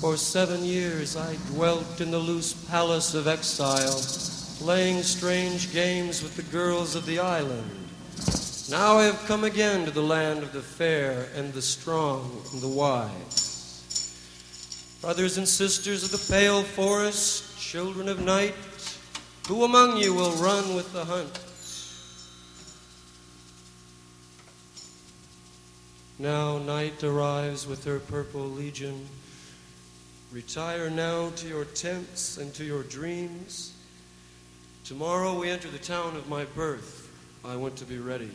For 7 years I dwelt in the loose palace of exile, playing strange games with the girls of the island. Now I have come again to the land of the fair and the strong and the wise. Brothers and sisters of the pale forest, children of night, who among you will run with the hunt? Now night arrives with her purple legion. Retire now to your tents and to your dreams. Tomorrow we enter the town of my birth. I want to be ready.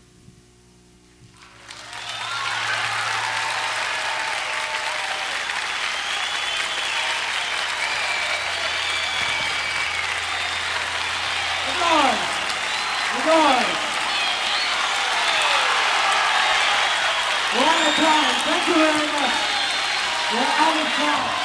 We're out of time. Thank you very much. We're out of time.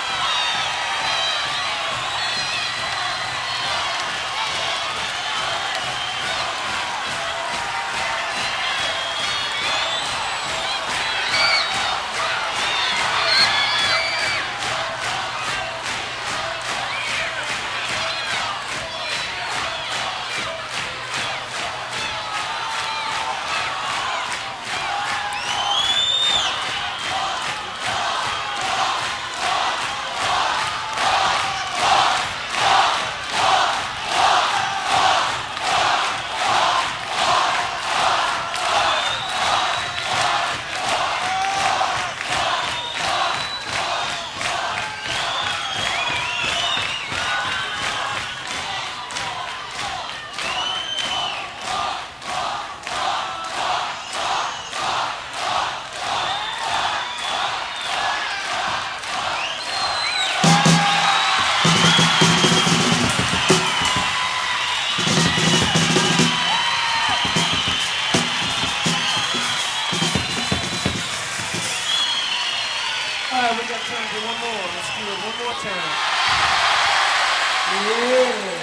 All right, we got time for one more. Let's do it one more time. Yeah.